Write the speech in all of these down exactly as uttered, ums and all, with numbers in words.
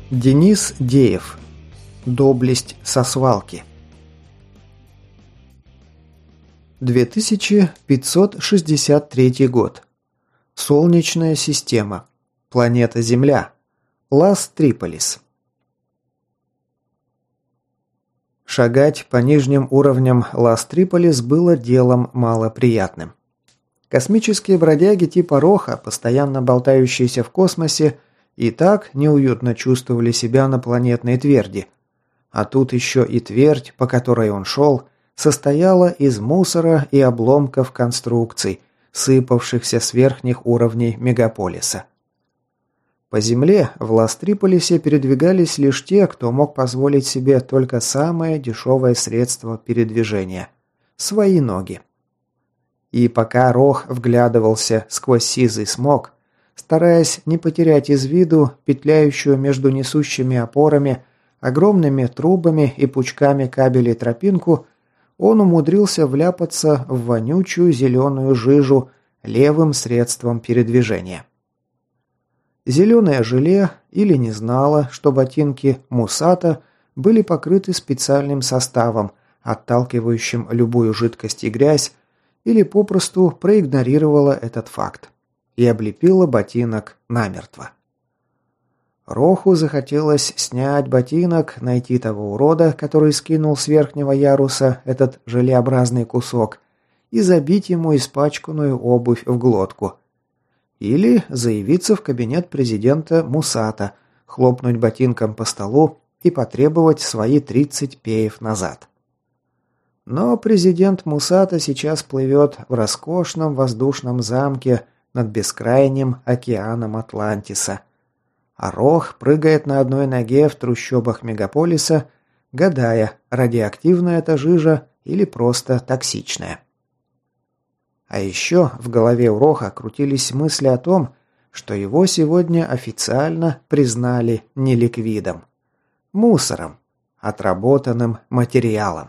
Денис Деев. Доблесть со свалки. две тысячи пятьсот шестьдесят третий год. Солнечная система. Планета Земля. Лас-Триполис. Шагать по нижним уровням Лас-Триполис было делом малоприятным. Космические бродяги типа Роха, постоянно болтающиеся в космосе, и так неуютно чувствовали себя на планетной тверди. А тут еще и твердь, по которой он шел, состояла из мусора и обломков конструкций, сыпавшихся с верхних уровней мегаполиса. По земле в Лас-Триполисе передвигались лишь те, кто мог позволить себе только самое дешевое средство передвижения – свои ноги. И пока Рох вглядывался сквозь сизый смог, стараясь не потерять из виду петляющую между несущими опорами, огромными трубами и пучками кабелей тропинку, он умудрился вляпаться в вонючую зеленую жижу левым средством передвижения. Зеленое желе или не знало, что ботинки Мусата были покрыты специальным составом, отталкивающим любую жидкость и грязь, или попросту проигнорировала этот факт и облепила ботинок намертво. Роху захотелось снять ботинок, найти того урода, который скинул с верхнего яруса этот желеобразный кусок, и забить ему испачканную обувь в глотку. Или заявиться в кабинет президента Мусата, хлопнуть ботинком по столу и потребовать свои тридцать пеев назад. Но президент Мусата сейчас плывет в роскошном воздушном замке над бескрайним океаном Атлантиса, а Рох прыгает на одной ноге в трущобах мегаполиса, гадая, радиоактивная это жижа или просто токсичная. А еще в голове у Роха крутились мысли о том, что его сегодня официально признали не ликвидом, мусором, отработанным материалом.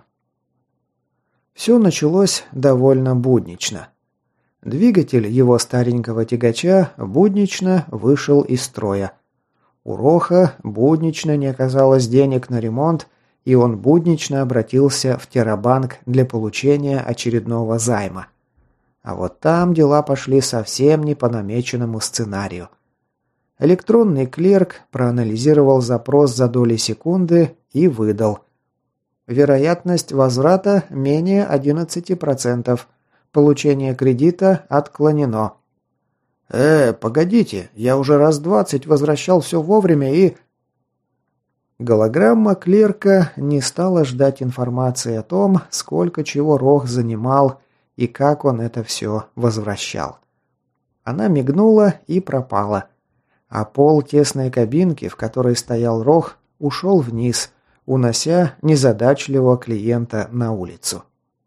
Все началось довольно буднично. Двигатель его старенького тягача буднично вышел из строя. У Роха буднично не оказалось денег на ремонт, и он буднично обратился в Террабанк для получения очередного займа. А вот там дела пошли совсем не по намеченному сценарию. Электронный клерк проанализировал запрос за доли секунды и выдал. Вероятность возврата менее одиннадцати процентов. Получение кредита отклонено. «Э, погодите, я уже раз двадцать возвращал все вовремя и...» Голограмма клерка не стала ждать информации о том, сколько чего Рох занимал и как он это все возвращал. Она мигнула и пропала, а пол тесной кабинки, в которой стоял Рох, ушел вниз, унося незадачливого клиента на улицу.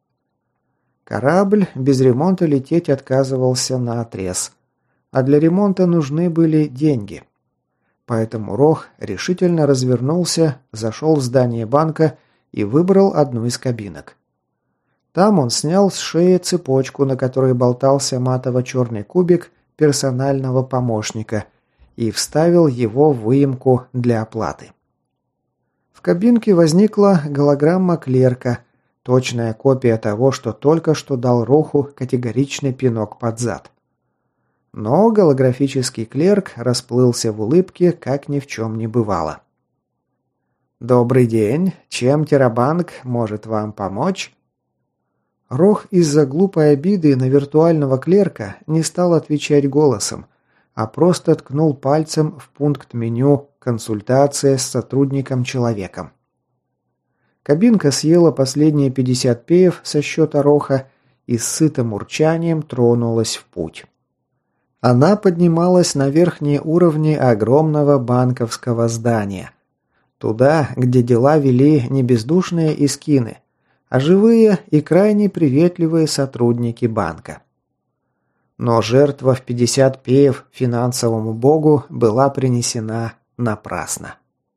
Корабль без ремонта лететь отказывался наотрез, а для ремонта нужны были деньги. Поэтому Рох решительно развернулся, зашел в здание банка и выбрал одну из кабинок. Там он снял с шеи цепочку, на которой болтался матово-черный кубик персонального помощника, и вставил его в выемку для оплаты. В кабинке возникла голограмма клерка, точная копия того, что только что дал Роху категоричный пинок под зад. Но голографический клерк расплылся в улыбке, как ни в чем не бывало. «Добрый день. Чем Террабанк может вам помочь?» Рох из-за глупой обиды на виртуального клерка не стал отвечать голосом, а просто ткнул пальцем в пункт меню «Консультация с сотрудником-человеком». Кабинка съела последние пятьдесят пеев со счета Роха и с сытым урчанием тронулась в путь. Она поднималась на верхние уровни огромного банковского здания. Туда, где дела вели не бездушные искины, а живые и крайне приветливые сотрудники банка. Но жертва в пятьдесят пеев финансовому богу была принесена напрасно.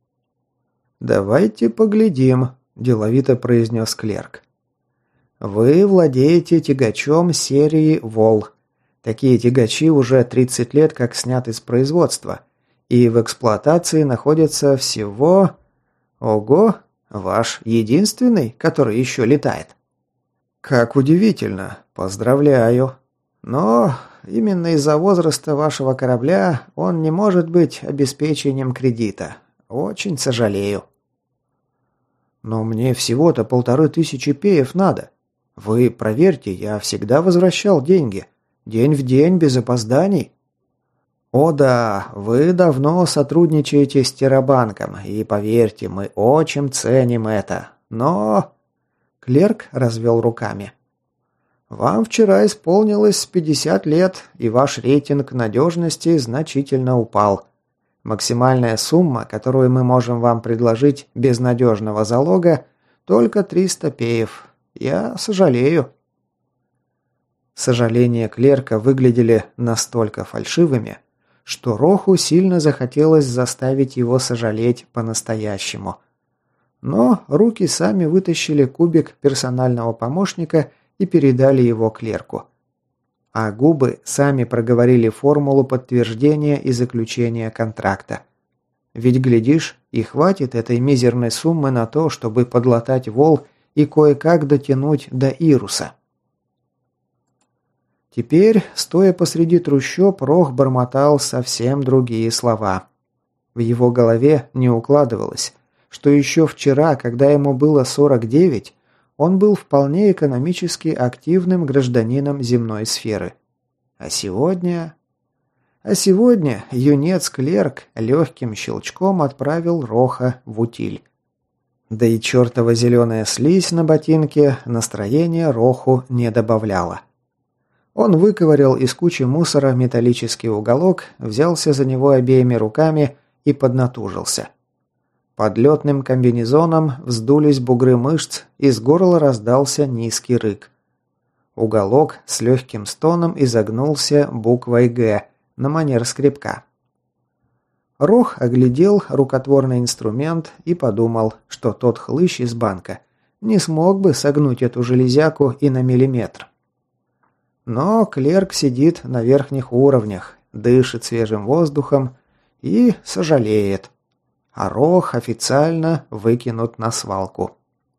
«Давайте поглядим», – деловито произнес клерк. «Вы владеете тягачом серии «Вол». Такие тягачи уже тридцать лет как сняты с производства, И в эксплуатации находится всего... Ого, ваш единственный, который еще летает. Как удивительно, поздравляю. Но именно из-за возраста вашего корабля он не может быть обеспечением кредита. Очень сожалею. Но мне всего-то полторы тысячи пеев надо. Вы проверьте, я всегда возвращал деньги. День в день, без опозданий. О да, вы давно сотрудничаете с Террабанком, и поверьте, мы очень ценим это. Но... Клерк развел руками. Вам вчера исполнилось пятьдесят лет, и ваш рейтинг надежности значительно упал. Максимальная сумма, которую мы можем вам предложить без надежного залога, только триста пеев. Я сожалею. Сожаления клерка выглядели настолько фальшивыми, что Роху сильно захотелось заставить его сожалеть по-настоящему. Но руки сами вытащили кубик персонального помощника и передали его клерку. А губы сами проговорили формулу подтверждения и заключения контракта. Ведь, глядишь, и хватит этой мизерной суммы на то, чтобы подлатать вол и кое-как дотянуть до Ируса. Теперь, стоя посреди трущоб, Рох бормотал совсем другие слова. В его голове не укладывалось, что еще вчера, когда ему было сорок девять, он был вполне экономически активным гражданином земной сферы. А сегодня... А сегодня юнец-клерк легким щелчком отправил Роха в утиль. Да и чертова зеленая слизь на ботинке настроение Роху не добавляла. Он выковырял из кучи мусора металлический уголок, взялся за него обеими руками и поднатужился. Под летным комбинезоном вздулись бугры мышц, из горла раздался низкий рык. Уголок с легким стоном изогнулся буквой «Г» на манер скребка. Рох оглядел рукотворный инструмент и подумал, что тот хлыщ из банка не смог бы согнуть эту железяку и на миллиметр. Но клерк сидит на верхних уровнях, дышит свежим воздухом и сожалеет. А Рох официально выкинут на свалку.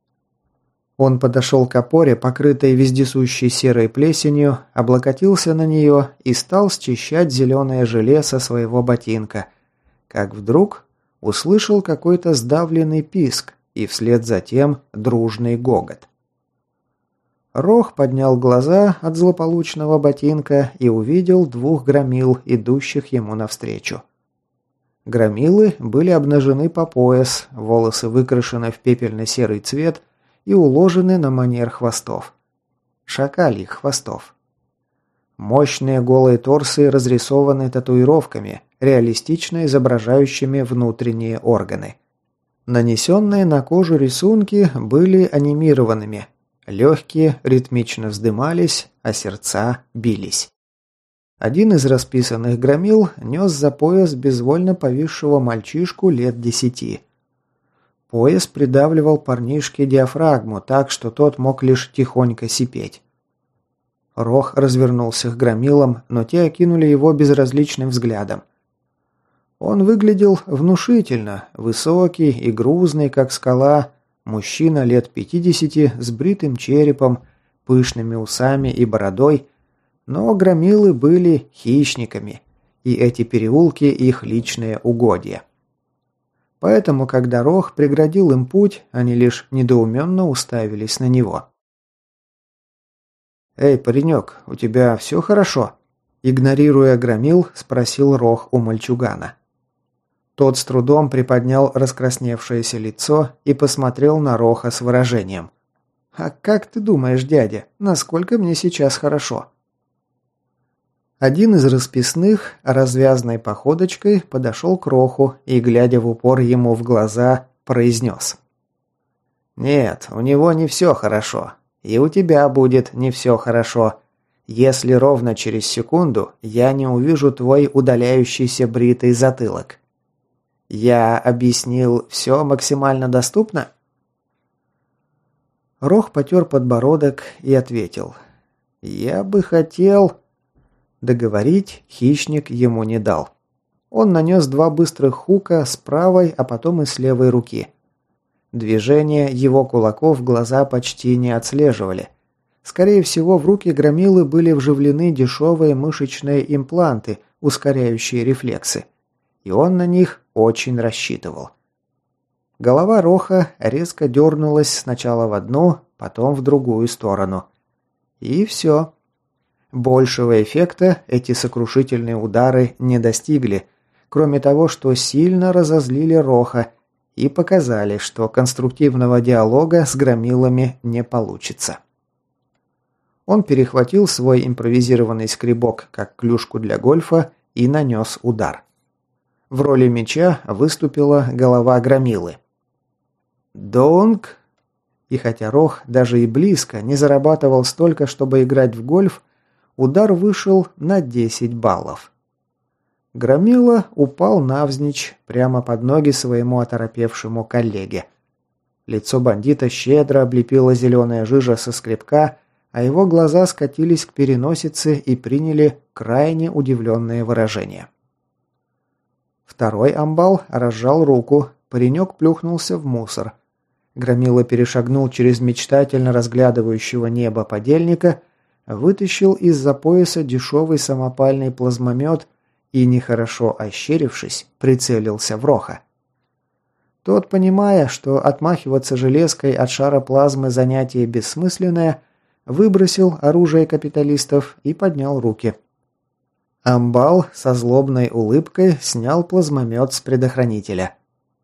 Он подошел к опоре, покрытой вездесущей серой плесенью, облокотился на нее и стал счищать зеленое желе со своего ботинка, как вдруг услышал какой-то сдавленный писк и вслед за тем дружный гогот. Рох поднял глаза от злополучного ботинка и увидел двух громил, идущих ему навстречу. Громилы были обнажены по пояс, волосы выкрашены в пепельно-серый цвет и уложены на манер хвостов. Шакальих хвостов. Мощные голые торсы разрисованы татуировками, реалистично изображающими внутренние органы. Нанесенные на кожу рисунки были анимированными. Легкие ритмично вздымались, а сердца бились. Один из расписанных громил нес за пояс безвольно повисшего мальчишку лет десяти. Пояс придавливал парнишке диафрагму так, что тот мог лишь тихонько сипеть. Рох развернулся к громилам, но те окинули его безразличным взглядом. Он выглядел внушительно, высокий и грузный, как скала, мужчина лет пятидесяти с бритым черепом, пышными усами и бородой, но громилы были хищниками, и эти переулки их личные угодья. Поэтому, когда Рох преградил им путь, они лишь недоуменно уставились на него. «Эй, паренек, у тебя все хорошо?» Игнорируя громил, спросил Рох у мальчугана. Тот с трудом приподнял раскрасневшееся лицо и посмотрел на Роха с выражением. «А как ты думаешь, дядя, насколько мне сейчас хорошо?» Один из расписных, развязной походочкой, подошел к Роху и, глядя в упор ему в глаза, произнес. «Нет, у него не все хорошо. И у тебя будет не все хорошо, если ровно через секунду я не увижу твой удаляющийся бритый затылок. Я объяснил все максимально доступно?» Рох потер подбородок и ответил. «Я бы хотел...» Договорить хищник ему не дал. Он нанес два быстрых хука с правой, а потом и с левой руки. Движения его кулаков глаза почти не отслеживали. Скорее всего, в руки громилы были вживлены дешевые мышечные импланты, ускоряющие рефлексы. И он на них очень рассчитывал. Голова Роха резко дернулась сначала в одну, потом в другую сторону. И все. Большего эффекта эти сокрушительные удары не достигли, кроме того, что сильно разозлили Роха и показали, что конструктивного диалога с громилами не получится. Он перехватил свой импровизированный скребок как клюшку для гольфа и нанес удар. В роли мяча выступила голова громилы. Донг! И хотя Рох даже и близко не зарабатывал столько, чтобы играть в гольф, удар вышел на десять баллов. Громила упал навзничь прямо под ноги своему оторопевшему коллеге. Лицо бандита щедро облепила зеленая жижа со скребка, а его глаза скатились к переносице и приняли крайне удивленное выражение. Второй амбал разжал руку, паренек плюхнулся в мусор. Громила перешагнул через мечтательно разглядывающего небо подельника, вытащил из-за пояса дешевый самопальный плазмомет и, нехорошо ощерившись, прицелился в Роха. Тот, понимая, что отмахиваться железкой от шара плазмы занятие бессмысленное, выбросил оружие капиталистов и поднял руки. Амбал со злобной улыбкой снял плазмомет с предохранителя.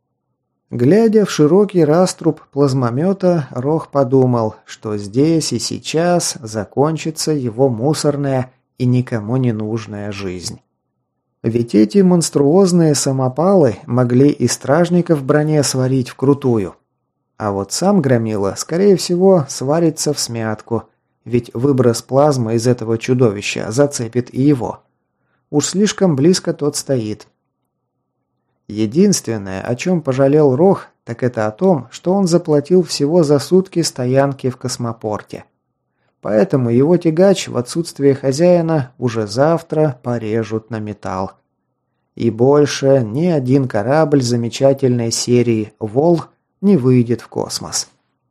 Глядя в широкий раструб плазмомета, Рох подумал, что здесь и сейчас закончится его мусорная и никому не нужная жизнь. Ведь эти монструозные самопалы могли и стражников в броне сварить вкрутую. А вот сам громила, скорее всего, сварится в смятку, ведь выброс плазмы из этого чудовища зацепит и его. Уж слишком близко тот стоит. Единственное, о чем пожалел Рох, так это о том, что он заплатил всего за сутки стоянки в космопорте. Поэтому его тягач в отсутствие хозяина уже завтра порежут на металл. И больше ни один корабль замечательной серии «Вол» не выйдет в космос.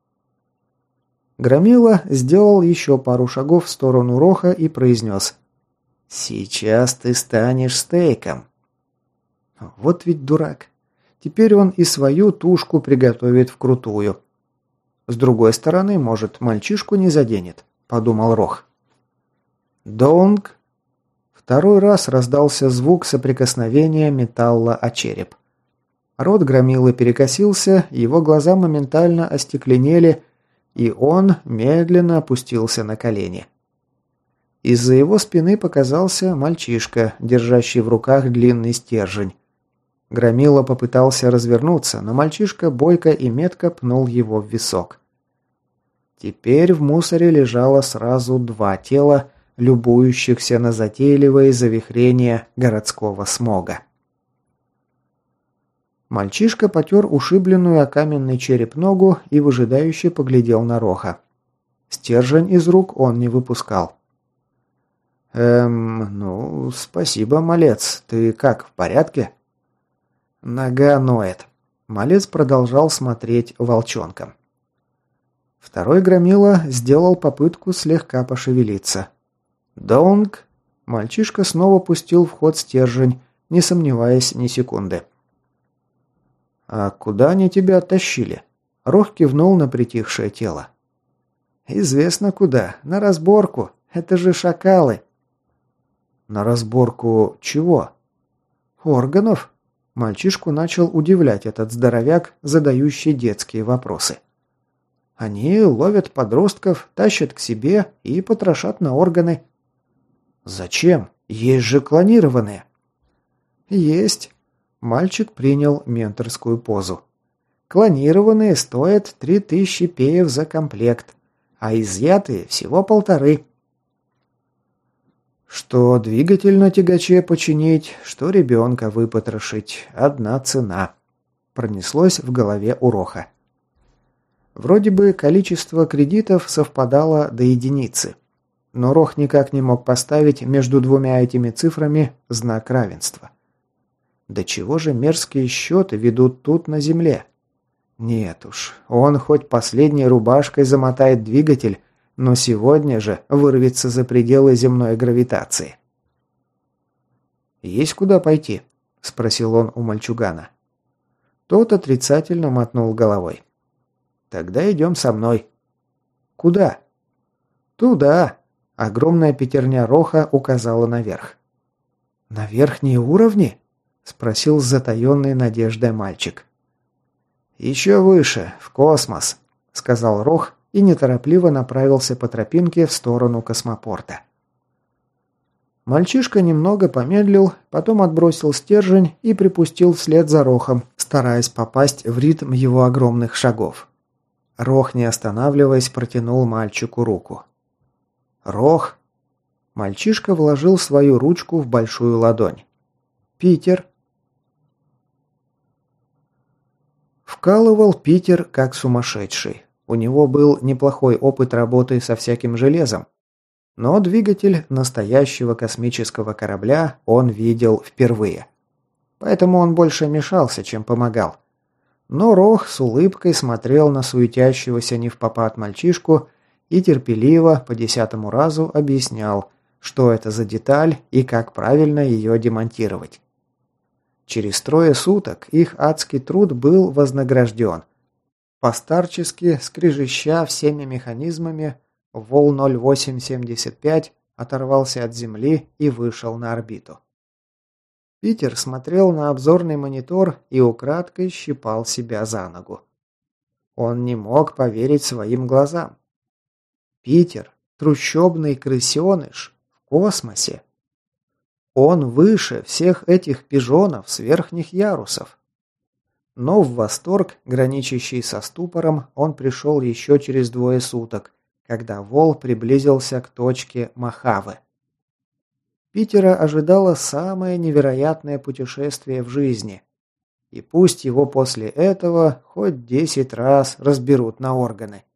Громила сделал еще пару шагов в сторону Роха и произнес: «Сейчас ты станешь стейком». Вот ведь дурак. Теперь он и свою тушку приготовит вкрутую. С другой стороны, может, мальчишку не заденет, подумал Рох. Донг! Второй раз раздался звук соприкосновения металла о череп. Рот громилы перекосился, его глаза моментально остекленели, и он медленно опустился на колени. Из-за его спины показался мальчишка, держащий в руках длинный стержень. Громила попытался развернуться, но мальчишка бойко и метко пнул его в висок. Теперь в мусоре лежало сразу два тела, любующихся на затейливое завихрение городского смога. Мальчишка потер ушибленную о каменный череп ногу и выжидающе поглядел на Роха. Стержень из рук он не выпускал. «Эм, ну, спасибо, малец. Ты как, в порядке?» Нога ноет. Малец продолжал смотреть волчонком. Второй громила сделал попытку слегка пошевелиться. «Донг!» Мальчишка снова пустил в ход стержень, не сомневаясь ни секунды. «А куда они тебя оттащили?» Рох кивнул на притихшее тело. «Известно куда. На разборку. Это же шакалы». «На разборку чего?» «Органов». Мальчишку начал удивлять этот здоровяк, задающий детские вопросы. «Они ловят подростков, тащат к себе и потрошат на органы». «Зачем? Есть же клонированные». «Есть». Мальчик принял менторскую позу. «Клонированные стоят три тысячи пеев за комплект, а изъятые всего полторы». Что двигатель на тягаче починить, что ребенка выпотрошить. Одна цена. Пронеслось в голове у Роха. Вроде бы количество кредитов совпадало до единицы. Но Рох никак не мог поставить между двумя этими цифрами знак равенства. до чего же мерзкие счеты ведут тут на земле? Нет уж, он хоть последней рубашкой замотает двигатель, но сегодня же вырвется за пределы земной гравитации. «Есть куда пойти?» – спросил он у мальчугана. Тот отрицательно мотнул головой. «Тогда идем со мной». «Куда?» «Туда!» – огромная пятерня Роха указала наверх. «На верхние уровни?» – спросил с затаенной надеждой мальчик. «Еще выше, в космос», – сказал Рох и неторопливо направился по тропинке в сторону космопорта. Мальчишка немного помедлил, потом отбросил стержень и припустил вслед за Рохом, стараясь попасть в ритм его огромных шагов. Рох, не останавливаясь, протянул мальчику руку. «Рох!» Мальчишка вложил свою ручку в большую ладонь. «Питер!» Вкалывал Питер как сумасшедший. У него был неплохой опыт работы со всяким железом. Но двигатель настоящего космического корабля он видел впервые. Поэтому он больше мешался, чем помогал. Но Рох с улыбкой смотрел на суетящегося невпопад мальчишку и терпеливо по десятому разу объяснял, что это за деталь и как правильно ее демонтировать. Через трое суток их адский труд был вознагражден. Постарчески, скрежеща всеми механизмами, Вол ноль восемь семьдесят пять оторвался от Земли и вышел на орбиту. Питер смотрел на обзорный монитор и украдкой щипал себя за ногу. Он не мог поверить своим глазам. Питер, трущобный крысеныш, в космосе. Он выше всех этих пижонов с верхних ярусов. Но в восторг, граничащий со ступором, он пришел еще через двое суток, когда Вол приблизился к точке Мохаве. Питера ожидало самое невероятное путешествие в жизни. И пусть его после этого хоть десять раз разберут на органы.